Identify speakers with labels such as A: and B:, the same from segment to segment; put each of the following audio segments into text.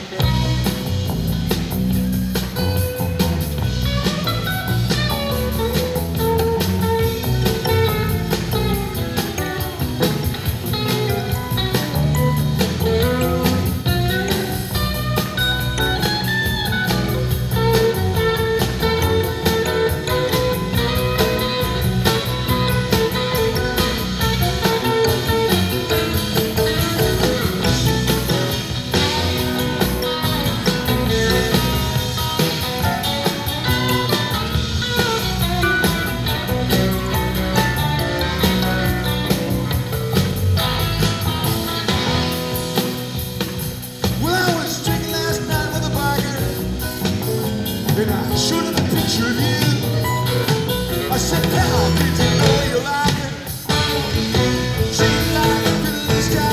A: And I showed him a picture of you. I said, pal, did you know you like it? She like it, at least I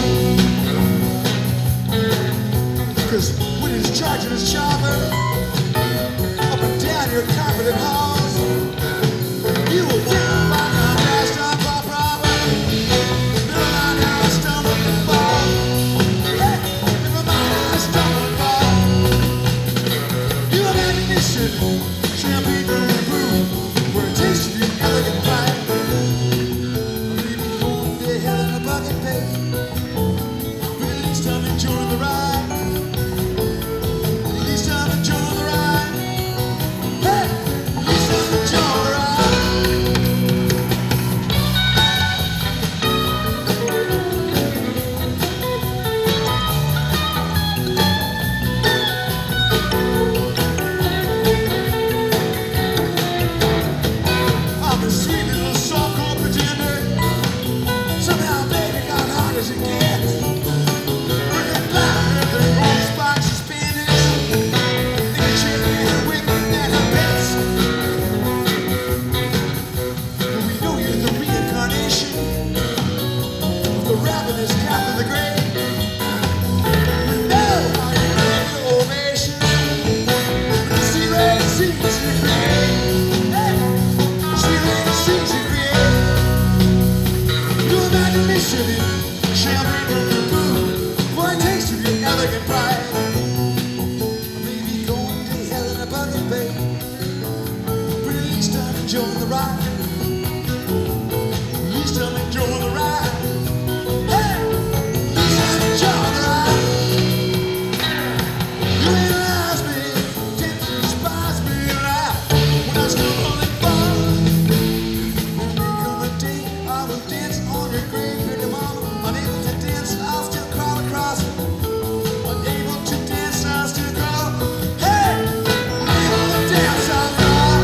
A: did too. 'Cause when he's charging his chopper up and down your carpeted halls, you will think about how fast I pop proper. Never mind how I stumble and fall. Hey, never mind how I stumble and fall. You imagine this shit, champagne from the brew, where it tastes of the elegant pie. Maybe going to hell in a bucket, babe. But at least I'm enjoying the ride. At least I'm enjoying the ride. Hey, at least I'm enjoying the ride. I'm a sweet little so-called pretender. Somehow, baby, got hard as it gets. Bringing back everything on spikes and spinach. Thinking she'll be here with me at her best. And we know you're the reincarnation of the ravenous cat of the grave. We know how you made the ovation when the sea ray sees you create. Hey, sea ray sees you create. You imagine me sipping champagne from the brew for a taste of your elegant pride. Maybe going to hell in a bucket, babe. But at least I'm enjoying the ride. At least I'm enjoying the ride. Hey, at least I'm enjoying the ride. You analyze me, didn't despise me now when I still only fall. When there come a day I will dance on your grave, pretty mama. Unable to dance, I'll still crawl across it. Unable to dance, I'll still crawl. Hey, unable to dance, I'll crawl.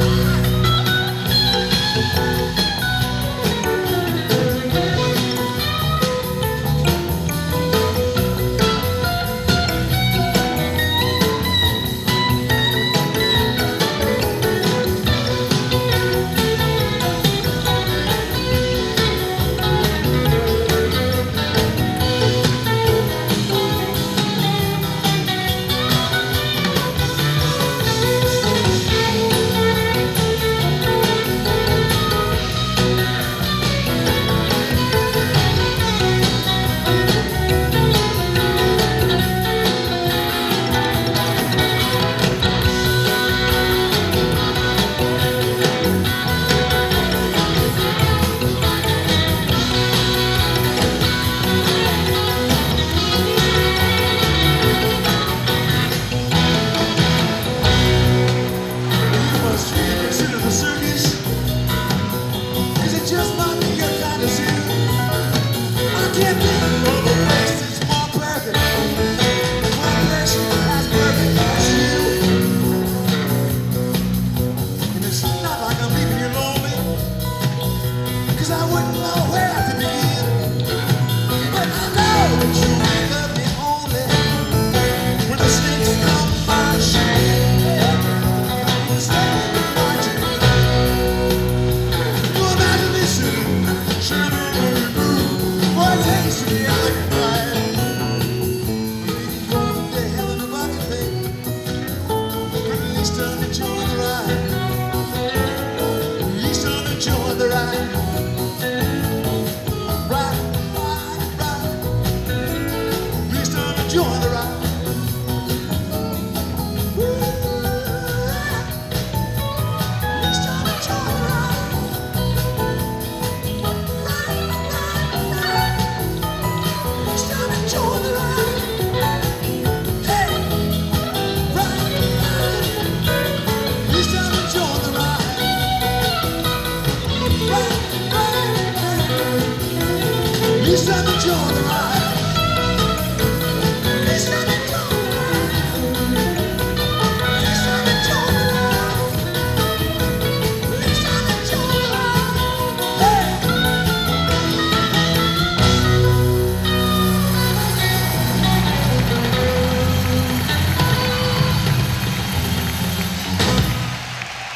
A: You must reconsider the circus. Is it just not me your kind of zoo? I can't think of a place that's more perfect. One person as perfect as you. And it's not like I'm leaving you lonely, 'cause I wouldn't know where to begin. But I know that you will love me only when the snakes come marching. The snakes come marching. You imagine me sitting, champagne in the brew, for a taste of the elegant ride. Maybe going to hell in a bucket, babe. But at least I'm enjoying the ride. At least I'm enjoying the ride. Ride, ride, ride. At least I'm enjoying the ride. It's time to join the